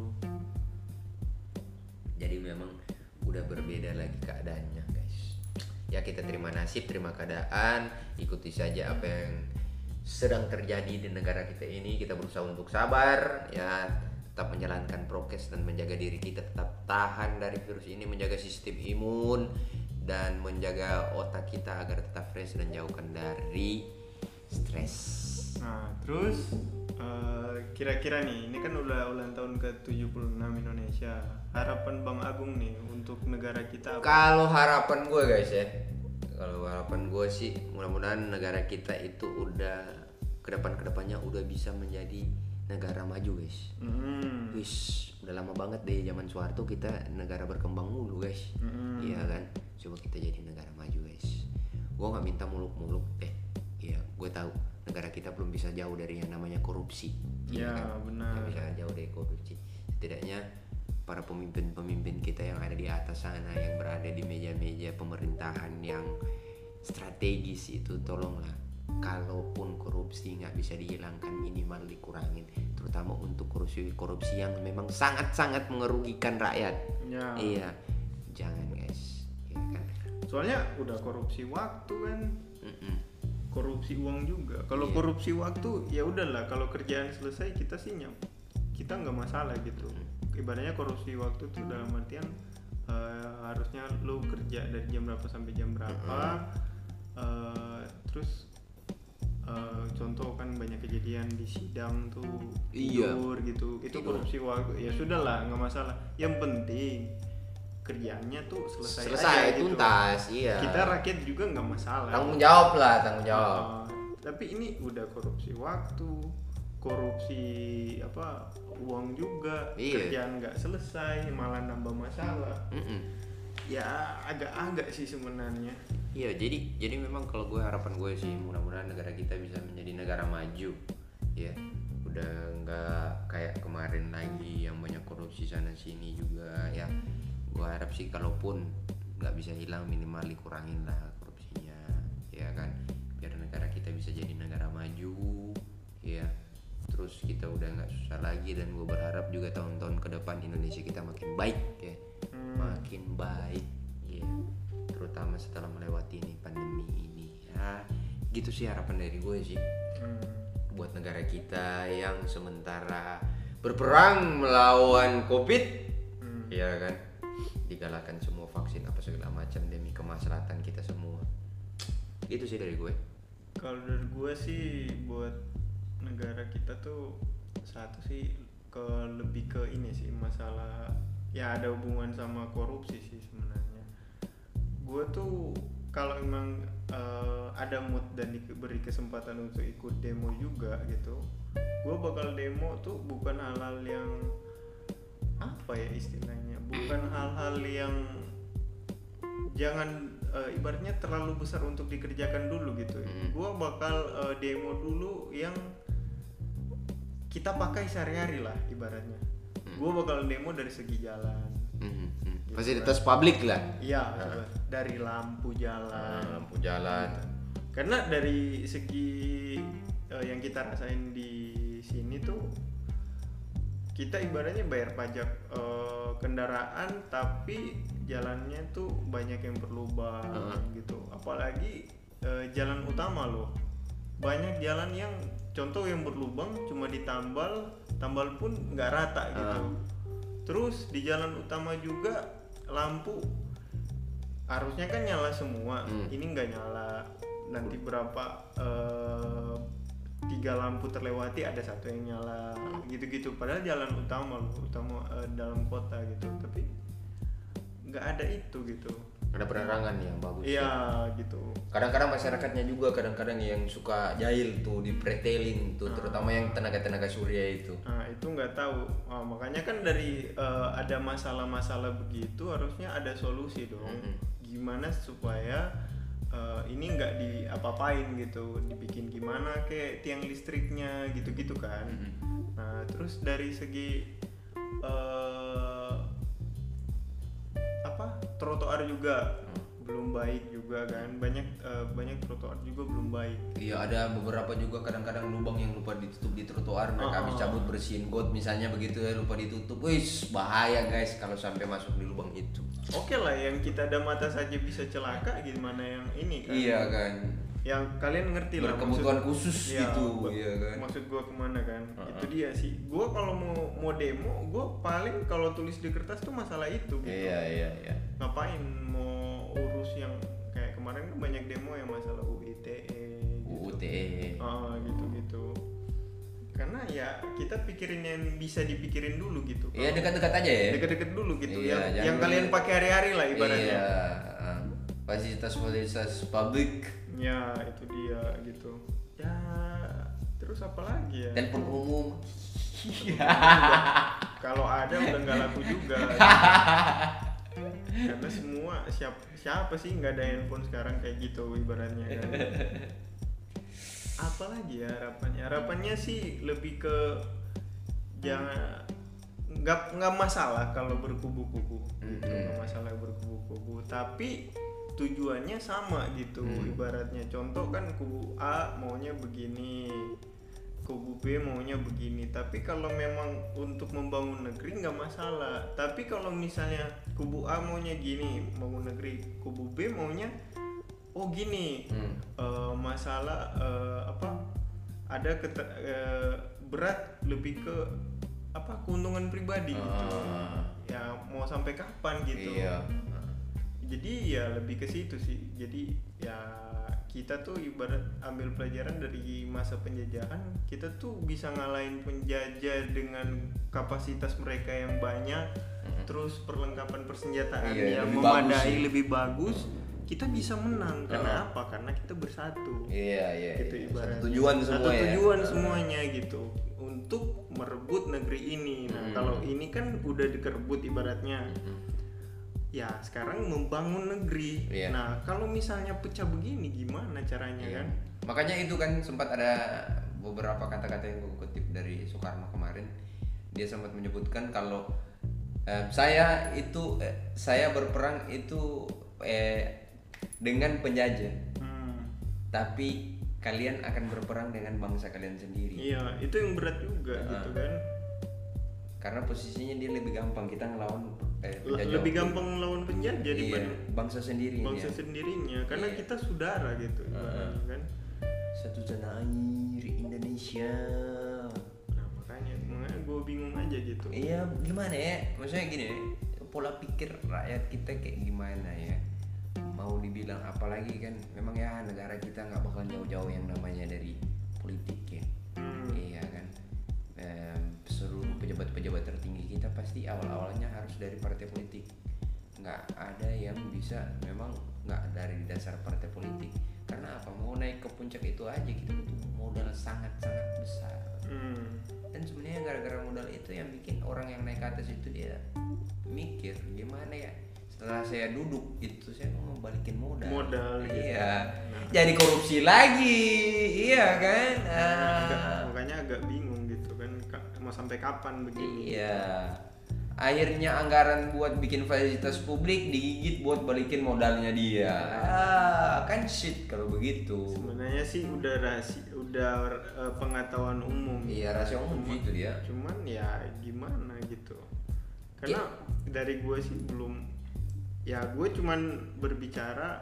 Jadi memang udah berbeda lagi keadaannya guys. Ya kita terima nasib, terima keadaan, ikuti saja apa yang sedang terjadi di negara kita ini. Kita berusaha untuk sabar, ya tetap menjalankan prokes dan menjaga diri kita tetap tahan dari virus ini, menjaga sistem imun dan menjaga otak kita agar tetap fresh dan jauhkan dari stres. Nah terus kira-kira nih, ini kan udah ulang tahun ke-76 Indonesia. Harapan Bang Agung nih untuk negara kita apa? Kalau harapan gue guys ya, kalau harapan gue sih mudah-mudahan negara kita itu udah kedepannya udah bisa menjadi negara maju guys. Wis udah lama banget deh zaman Soeharto kita negara berkembang mulu guys. Iya kan, coba kita jadi negara maju guys. Gue nggak minta muluk-muluk iya gue tahu negara kita belum bisa jauh dari yang namanya korupsi. Iya kan? benar. Nggak bisa jauh dari korupsi. Setidaknya para pemimpin-pemimpin kita yang ada di atas sana, yang berada di meja-meja pemerintahan yang strategis itu, tolonglah, kalaupun korupsi nggak bisa dihilangkan minimal dikurangin, terutama untuk korupsi yang memang sangat-sangat merugikan rakyat. Ya. Iya, jangan guys, ya kan? Soalnya udah korupsi waktu kan. Korupsi uang juga. Kalau korupsi waktu ya udahlah, kalau kerjaan selesai kita sih kita nggak masalah gitu. Ibaratnya korupsi waktu tuh dalam artian harusnya lu kerja dari jam berapa sampai jam berapa. Terus contoh kan banyak kejadian di sidang tuh tidur gitu. Itu korupsi waktu. Ya sudahlah, nggak masalah. Yang penting kerjaannya tuh selesai aja, tuntas gitu. Iya, kita rakyat juga nggak masalah, tanggung jawab. Tapi ini udah korupsi waktu, korupsi uang juga, kerjaan nggak selesai malah nambah masalah. Ya agak-agak sih sebenarnya. Iya, jadi memang kalau gue harapan gue sih mudah-mudahan negara kita bisa menjadi negara maju ya. Udah nggak kayak kemarin lagi yang banyak korupsi sana sini juga ya. Gue harap sih kalaupun nggak bisa hilang minimal dikurangin lah korupsinya ya kan, biar negara kita bisa jadi negara maju ya. Terus kita udah nggak susah lagi, dan gue berharap juga tahun-tahun ke depan Indonesia kita makin baik ya, makin baik ya, terutama setelah melewati ini pandemi ini ya. Gitu sih harapan dari gue sih buat negara kita yang sementara berperang melawan COVID ya kan, digalakan semua vaksin apa segala macam demi kemaslahatan kita semua. Itu sih dari gue. Kalau dari gue sih buat negara kita tuh satu sih lebih ke ini sih, masalah ya ada hubungan sama korupsi sih sebenarnya. Gue tuh kalau emang ada mood dan diberi kesempatan untuk ikut demo juga gitu, gue bakal demo tuh bukan hal-hal yang apa ya istilahnya, bukan hal-hal yang jangan ibaratnya terlalu besar untuk dikerjakan dulu gitu. Gua bakal demo dulu yang kita pakai sehari-hari lah ibaratnya. Gua bakal demo dari segi jalan. Gitu Fasilitas publik lah. Iya, dari lampu jalan. Lampu jalan. Karena dari segi yang kita rasain di sini tuh, kita ibaratnya bayar pajak kendaraan, tapi jalannya tuh banyak yang berlubang gitu. Apalagi jalan utama loh, banyak jalan yang contoh yang berlubang cuma ditambal pun nggak rata gitu. Terus di jalan utama juga lampu harusnya kan nyala semua, ini nggak nyala. Nanti berapa 3 lampu terlewati ada 1 yang nyala, gitu-gitu. Padahal jalan utama dalam kota gitu, tapi nggak ada itu gitu. Ada penerangan yang bagus. Iya gitu. Kadang-kadang masyarakatnya juga kadang-kadang yang suka jahil tuh dipretelin tuh, terutama yang tenaga-tenaga surya itu. Nah itu nggak tahu. Makanya kan dari ada masalah-masalah begitu harusnya ada solusi dong. Gimana supaya ini nggak diapa-apain gitu, dibikin gimana kayak tiang listriknya gitu-gitu kan. Nah terus dari segi trotoar juga belum baik juga kan, banyak trotoar juga belum baik. Iya, ada beberapa juga kadang-kadang lubang yang lupa ditutup di trotoar, mereka habis cabut bersihin got misalnya begitu ya, lupa ditutup. Wis, bahaya guys kalau sampai masuk di lubang itu. Oke lah, yang kita ada mata saja bisa celaka, gimana yang ini kan? Iya kan. Yang kalian ngerti lah. Berkebutuhan khusus gitu, iya kan. Maksud gua kemana kan? Itu dia sih. Gua kalau mau demo, gua paling kalau tulis di kertas tuh masalah itu gitu. Iya. Ngapain mau urus yang kayak kemarin kan banyak demo yang masalah UITE. Gitu. Karena ya kita pikirin yang bisa dipikirin dulu gitu. Iya, dekat-dekat aja ya. Dekat-dekat dulu gitu. Iya, yang kalian pakai hari-hari lah ibaratnya. Iya. Fasilitas publik. Ya itu dia gitu. Ya terus apa lagi ya? Telepon umum. Kalau ada udah nggak laku juga. Karena semua siapa sih nggak ada handphone sekarang kayak gitu ibaratnya kan. Apalagi ya harapannya sih lebih ke jangan nggak masalah kalau berkubu-kubu gitu, nggak masalah berkubu-kubu, tapi tujuannya sama gitu. Ibaratnya contoh kan kubu A maunya begini, kubu B maunya begini, tapi kalau memang untuk membangun negeri nggak masalah. Tapi kalau misalnya kubu A maunya gini, bangun negeri, kubu B maunya gini, masalah ada berat lebih ke keuntungan pribadi gitu. Ya mau sampai kapan gitu. Iya. Jadi ya lebih ke situ sih. Jadi ya kita tuh ibarat ambil pelajaran dari masa penjajahan, kita tuh bisa ngalahin penjajah dengan kapasitas mereka yang banyak, terus perlengkapan persenjataan yang memadai lebih bagus. Kita bisa menang. Karena apa? Karena kita bersatu. Iya. Gitu ibaratnya. Satu tujuan semuanya gitu untuk merebut negeri ini. Nah, kalau ini kan udah dikerebut ibaratnya. Ya, sekarang membangun negeri. Iya. Nah, kalau misalnya pecah begini gimana caranya kan? Makanya itu kan sempat ada beberapa kata-kata yang gue kutip dari Soekarno kemarin. Dia sempat menyebutkan kalau saya berperang itu dengan penjajah, tapi kalian akan berperang dengan bangsa kalian sendiri. Iya, itu yang berat juga gitu kan. Karena posisinya dia lebih gampang, kita ngelawan penjajah. Lebih gampang ngelawan penjajah dibanding bangsa sendiri. Sendirinya, karena kita saudara gitu kan. Satu tanah air Indonesia. Nah, makanya gue bingung aja gitu. Iya, gimana ya? Maksudnya gini, pola pikir rakyat kita kayak gimana ya? Mau dibilang apa lagi kan, memang ya negara kita nggak bakal jauh-jauh yang namanya dari politik ya. Iya kan. Seluruh pejabat-pejabat tertinggi kita pasti awal-awalnya harus dari partai politik. Nggak ada yang bisa memang nggak dari dasar partai politik. Karena apa? Mau naik ke puncak itu aja kita butuh modal sangat-sangat besar. Dan sebenarnya gara-gara modal itu yang bikin orang yang naik ke atas itu dia mikir gimana ya setelah saya duduk itu saya mau balikin modal. Gitu. Iya. Jadi korupsi lagi. Iya kan? Makanya agak bingung gitu kan, mau sampai kapan begini. Iya. Akhirnya anggaran buat bikin fasilitas publik digigit buat balikin modalnya dia. Kan shit kalau begitu. Sebenarnya sih udah pengetahuan umum. Iya, rahasia umum gitu dia. Cuman ya gimana gitu. Karena dari gue sih belum, ya gue cuman berbicara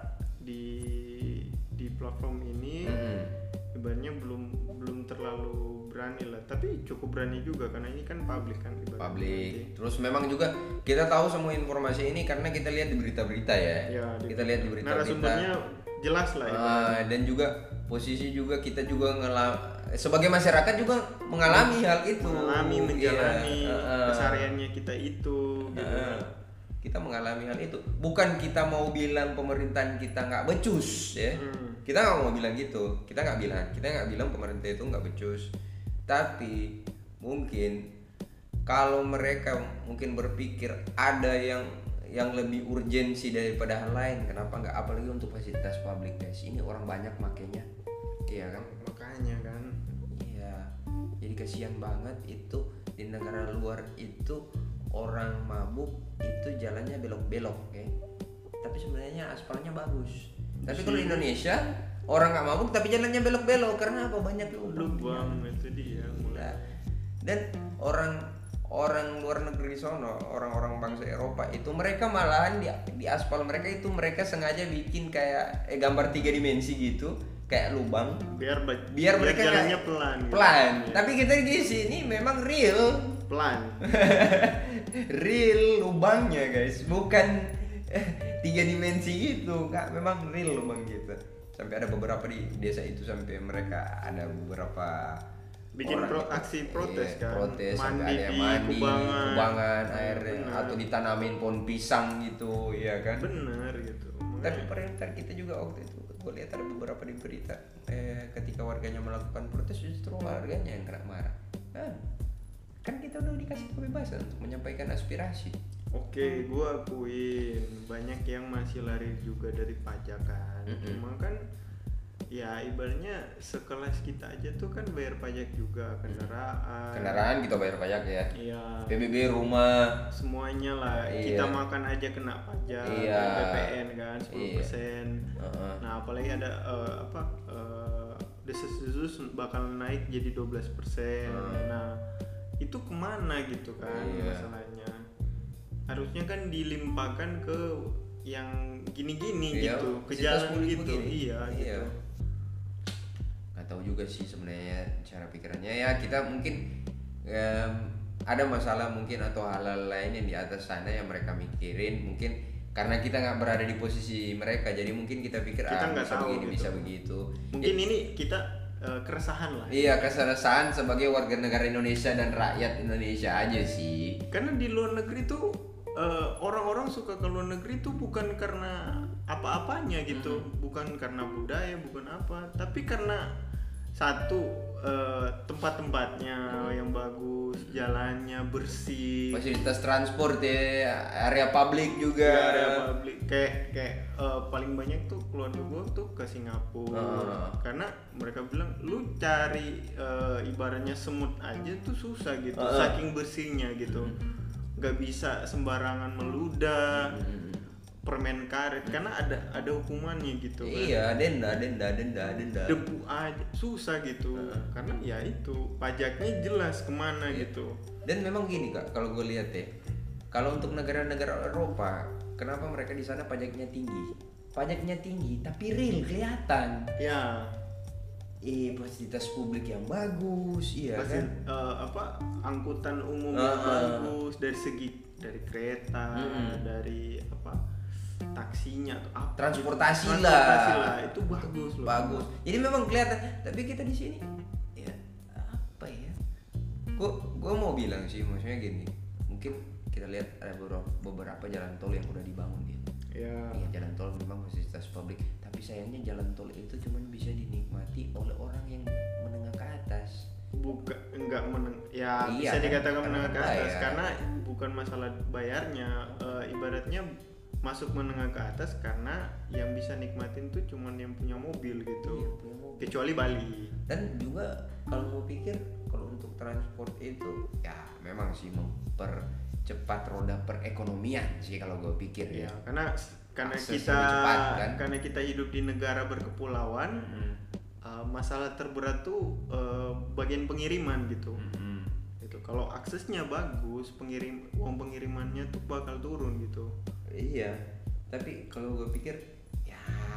di platform ini. Ibaratnya belum terlalu berani lah, tapi cukup berani juga karena ini kan publik kan. Publik. Terus memang juga kita tahu semua informasi ini karena kita lihat di berita-berita ya. Kita lihat di berita-berita. Narasumbernya jelas lah. Dan juga posisi juga kita juga sebagai masyarakat juga mengalami hal itu. Menjalani kesehariannya kita itu. Gitu. Kita mengalami hal itu. Bukan kita mau bilang pemerintahan kita nggak becus ya. Kita nggak mau bilang gitu. Kita nggak bilang pemerintah itu nggak becus. Tapi mungkin kalau mereka mungkin berpikir ada yang lebih urgensi daripada hal lain, kenapa nggak, apalagi untuk fasilitas publik guys, ini orang banyak makanya, iya kan? Makanya kan. Iya. Jadi kasihan banget itu di negara luar itu orang mabuk itu jalannya belok-belok ya. Tapi sebenarnya aspalnya bagus. Tapi kalau di Indonesia orang nggak mabuk tapi jalannya belok-belok karena apa? Banyak lubang itu dia. Dan orang luar negeri sono, orang-orang bangsa Eropa itu mereka malahan di aspal mereka itu mereka sengaja bikin kayak gambar 3 dimensi gitu, kayak lubang biar mereka jalannya pelan. Gitu. Tapi kita di sini memang real pelan. Real lubangnya guys, bukan 3 dimensi gitu, Kak. Memang real lubang gitu. Sampai ada beberapa di desa itu sampai mereka ada beberapa bikin aksi protes kan. Protes mandi sampai ada di kubangan airnya atau ditanamin pohon pisang gitu, ya kan? Bener gitu. Tapi pemerintah kita juga waktu itu gue lihat ada beberapa di berita ketika warganya melakukan protes justru warganya yang kena marah. Kan kita udah dikasih kebebasan untuk menyampaikan aspirasi. Oke, gue akuin banyak yang masih lari juga dari pajak kan. Cuma kan ya ibaratnya sekelas kita aja tuh kan bayar pajak juga, kendaraan kita bayar pajak ya. Iya. PBB rumah semuanya lah. Iya. Kita makan aja kena pajak. Iya. BPN kan 10%. Iya. Nah apalagi ada desas-desus bakal naik jadi 12%. Nah itu kemana gitu kan. Iya. Masalahnya harusnya kan dilimpahkan ke yang gini-gini iya, gitu, ke jalan gitu. Begini. Iya gitu. Nggak tahu juga sih sebenarnya cara pikirannya ya. Kita mungkin ada masalah mungkin atau hal-hal lain yang di atas sana yang mereka mikirin, mungkin karena kita nggak berada di posisi mereka, jadi mungkin kita pikir kita bisa tahu begini gitu. Bisa begitu. Mungkin ini kita keresahan lah. Iya, keresahan sebagai warga negara Indonesia dan rakyat Indonesia aja sih. Karena di luar negeri tuh orang-orang suka ke luar negeri tuh bukan karena apa-apanya gitu, bukan karena budaya, bukan apa, tapi karena satu tempat-tempatnya yang bagus, jalannya bersih, fasilitas transport ya, area publik juga. Ya, area publik kayak paling banyak tuh keluarga gue tuh ke Singapura karena mereka bilang lu cari ibaratnya semut aja tuh susah gitu, saking bersihnya gitu. Gak bisa sembarangan meludah, permen karet karena ada hukumannya gitu kan. Iya, denda. Debu aja susah gitu. Karena ya itu pajaknya jelas kemana gitu. Dan memang gini Kak, kalau gue lihat ya, kalau untuk negara-negara Eropa, kenapa mereka di sana pajaknya tinggi? Pajaknya tinggi tapi real kelihatan. Ya. Fasilitas publik yang bagus, iya kan? Angkutan umum yang bagus dari kereta, dari taksinya atau apa? Transportasi lah. Itu bagus loh. Bagus. Jadi memang kelihatan. Tapi kita di sini, ya apa ya? Gue mau bilang sih, maksudnya gini. Mungkin kita lihat ada beberapa jalan tol yang udah dibangun ya. Iya, jalan tol memang fasilitas publik, tapi sayangnya jalan tol itu cuma bisa dinikmati oleh orang yang menengah ke atas. Bisa dikatakan menengah ke atas karena bukan masalah bayarnya, ibaratnya masuk menengah ke atas karena yang bisa nikmatin tuh cuman yang punya mobil gitu. Iya, punya mobil. Kecuali Bali. Dan juga kalau gue pikir kalau untuk transport itu ya memang sih mempercepat roda perekonomian sih kalau gue pikir ya. Karena Akses kita lebih cepat, kan? karena kita hidup di negara berkepulauan, masalah terberat tuh bagian pengiriman gitu. Itu kalau aksesnya bagus, uang pengirimannya tuh bakal turun gitu. Iya, tapi kalau gue pikir ya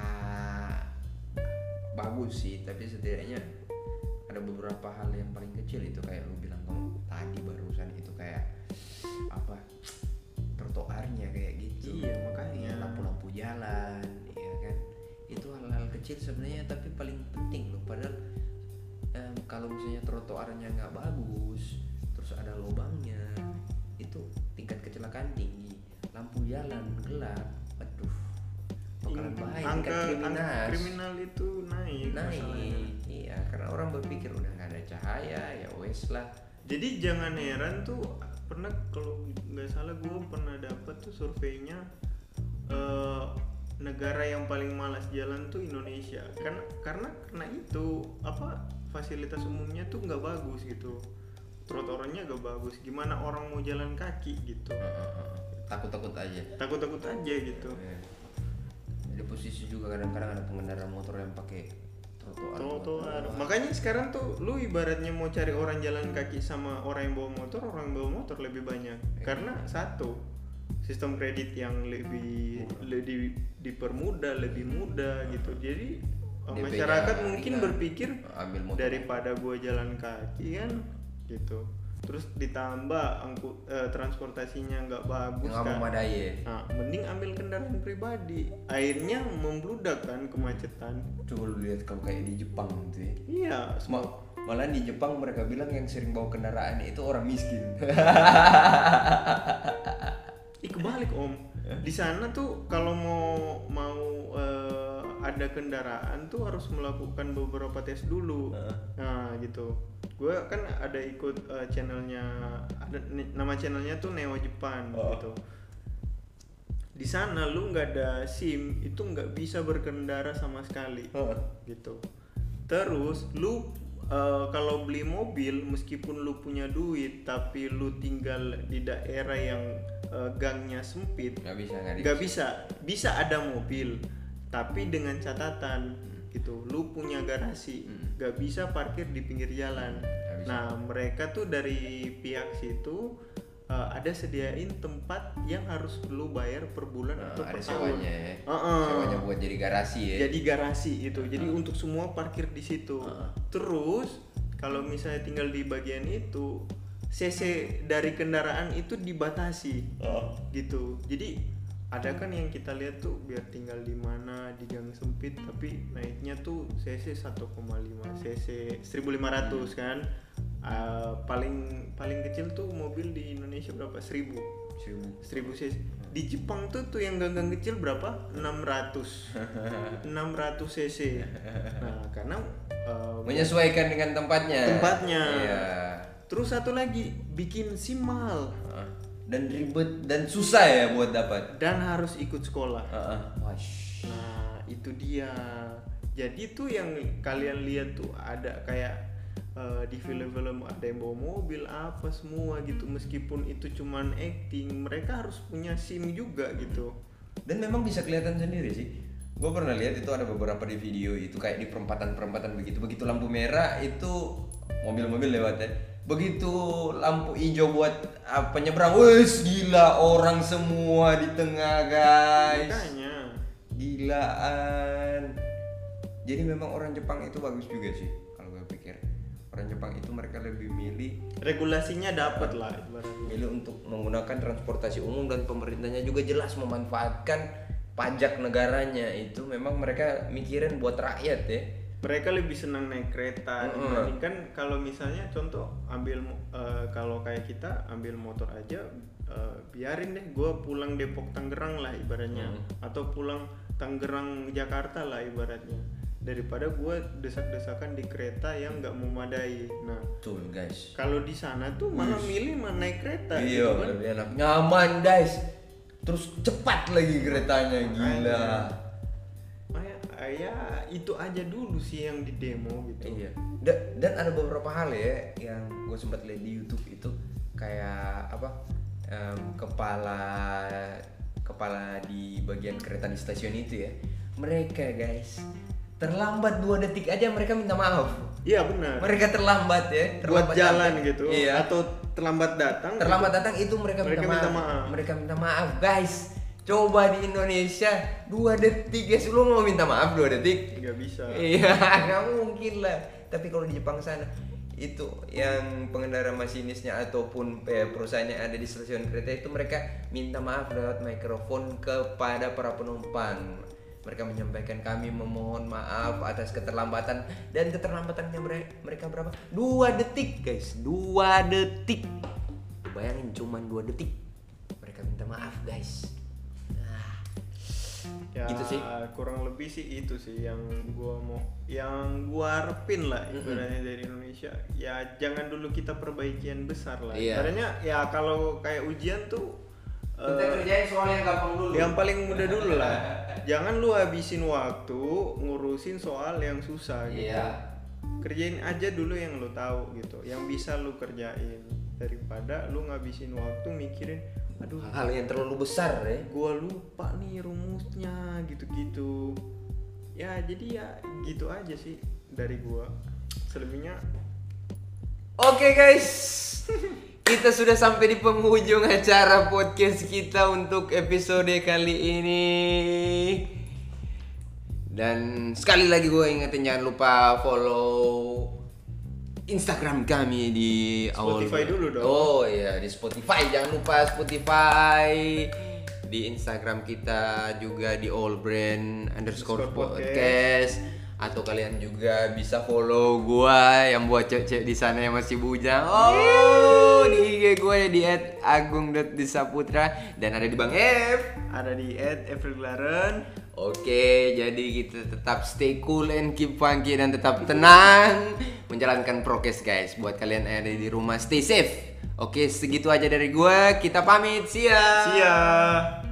bagus sih, tapi setidaknya ada beberapa hal yang paling kecil itu kayak lu bilang kamu tadi barusan itu kayak apa trotoarnya kayak gitu. Iya, makanya lampu-lampu jalan, ya kan, itu hal-hal kecil sebenarnya tapi paling penting loh. Padahal kalau misalnya trotoarnya nggak bagus, terus ada lubangnya, itu tingkat kecelakaan tinggi. Lampu jalan gelap, aduh, bakalan bahaya. angka kriminal itu naik. Iya, karena orang berpikir udah nggak ada cahaya ya wes lah. Jadi jangan heran tuh, pernah kalau nggak salah gue pernah dapat tuh surveinya, negara yang paling malas jalan tuh Indonesia. Karena itu apa fasilitas umumnya tuh nggak bagus gitu, trotoarnya nggak bagus. Gimana orang mau jalan kaki gitu? Takut aja gitu. Di posisi juga kadang-kadang ada pengendara motor yang pakai trotoar. Makanya sekarang tuh lu ibaratnya mau cari orang jalan kaki sama orang yang bawa motor lebih banyak. Karena satu, sistem kredit yang lebih dipermudah, lebih mudah gitu. Jadi masyarakat mungkin berpikir daripada gua jalan kaki kan gitu. Terus ditambah transportasinya nggak bagus nggak kan, memadai. Nah, mending ambil kendaraan pribadi, akhirnya membludak kan kemacetan. Coba lu lihat kalau kayak di Jepang gitu ya. Iya, malah di Jepang mereka bilang yang sering bawa kendaraan itu orang miskin. Kebalik om, di sana tuh kalau mau ada kendaraan tuh harus melakukan beberapa tes dulu. Nah gitu. Gue kan ada ikut channelnya, ada nama channelnya tuh Neo Jepang gitu. Di sana lu nggak ada SIM itu nggak bisa berkendara sama sekali gitu. Terus lu kalau beli mobil meskipun lu punya duit tapi lu tinggal di daerah yang gangnya sempit, nggak bisa ada mobil tapi dengan catatan gitu, lu punya garasi, nggak bisa parkir di pinggir jalan. Nah mereka tuh dari pihak situ ada sediain tempat yang harus lu bayar per bulan atau per tahun. Sewanya buat jadi garasi ya. Jadi garasi itu. Jadi untuk semua parkir di situ. Terus kalau misalnya tinggal di bagian itu, CC dari kendaraan itu dibatasi. Gitu. Jadi ada kan yang kita lihat tuh biar tinggal di mana di gang sempit tapi naiknya tuh CC 1,5 CC 1500 kan. Paling kecil tuh mobil di Indonesia berapa? 1000 cc. Di Jepang tuh yang gang kecil berapa? 600 cc. Nah karena menyesuaikan dengan tempatnya. Iya. Terus satu lagi bikin SIM mahal dan ribet dan susah ya buat dapat, dan harus ikut sekolah. Nah itu dia. Jadi tuh yang kalian lihat tuh ada kayak di film-film ada yang bawa mobil apa semua gitu, meskipun itu cuman acting, mereka harus punya SIM juga gitu. Dan memang bisa kelihatan sendiri sih. Gue pernah lihat itu ada beberapa di video itu kayak di perempatan begitu lampu merah itu mobil-mobil lewat ya. Begitu lampu hijau buat penyeberang, wes gila orang semua di tengah guys. Makanya gilaan. Jadi memang orang Jepang itu bagus juga sih kalau gue pikir. Orang Jepang itu mereka lebih milih regulasinya dapat lah, milih untuk menggunakan transportasi umum dan pemerintahnya juga jelas memanfaatkan pajak negaranya. Itu memang mereka mikirin buat rakyat ya. Mereka lebih senang naik kereta dibandingkan kalau misalnya contoh ambil kalau kayak kita ambil motor aja, biarin deh gue pulang Depok Tangerang lah ibaratnya, atau pulang Tangerang Jakarta lah ibaratnya, daripada gue desak-desakan di kereta yang nggak memadai. Nah betul guys, kalau di sana tuh malah milih naik kereta. Iya gitu kan? Lebih enak, nyaman guys. terus cepat lagi keretanya, gila. Ya itu aja dulu sih yang di demo gitu. Iya. Dan ada beberapa hal ya yang gue sempat lihat di YouTube itu kayak apa, kepala di bagian kereta di stasiun itu ya, mereka guys terlambat 2 detik aja mereka minta maaf. Iya benar. Mereka terlambat ya, buat jalan datang. gitu. Iya. Atau terlambat datang. Terlambat gitu. datang itu mereka minta minta maaf. maaf. Mereka minta maaf guys. Coba di Indonesia 2 detik guys, lu mau minta maaf 2 detik? Nggak bisa. Iya, nggak mungkin lah. Tapi kalau di Jepang sana itu yang pengendara masinisnya ataupun perusahaan yang ada di stasiun kereta itu mereka minta maaf lewat mikrofon kepada para penumpang. Mereka menyampaikan kami memohon maaf atas keterlambatan, dan keterlambatannya mereka berapa? 2 detik guys, 2 detik. Bayangin cuman 2 detik mereka minta maaf guys. Ya Gitu sih. kurang lebih sih itu sih yang gua harapin lah ibaratnya dari Indonesia. Ya jangan dulu kita perbaikian besar lah. Iya. Ibaratnya ya kalau kayak ujian tuh Kita kerjain soal yang gampang dulu. yang paling mudah dulu lah. Jangan lu habisin waktu ngurusin soal yang susah gitu. Iya. Kerjain aja dulu yang lu tahu gitu, yang bisa lu kerjain, daripada lu ngabisin waktu mikirin aduh Hal yang terlalu besar ya. gua lupa nih rumusnya gitu-gitu. Ya jadi ya gitu aja sih dari gua. Selebihnya Oke guys, kita sudah sampai di penghujung acara podcast kita untuk episode kali ini. Dan sekali lagi gue ingetin jangan lupa follow Instagram kami di Spotify dulu dong. Oh iya, di Spotify, jangan lupa Spotify. Di Instagram kita juga di allbrand_podcast. Atau kalian juga bisa follow gua yang buat cewek-cewek di sana yang masih bujang. Oh, di IG gue di @agung.disaputra dan ada di Bang F. ada di @everglaren. Oke, jadi kita tetap stay cool and keep funky dan tetap tenang menjalankan prokes guys. Buat kalian yang ada di rumah stay safe. Oke, segitu aja dari gua. Kita pamit. See ya. See ya.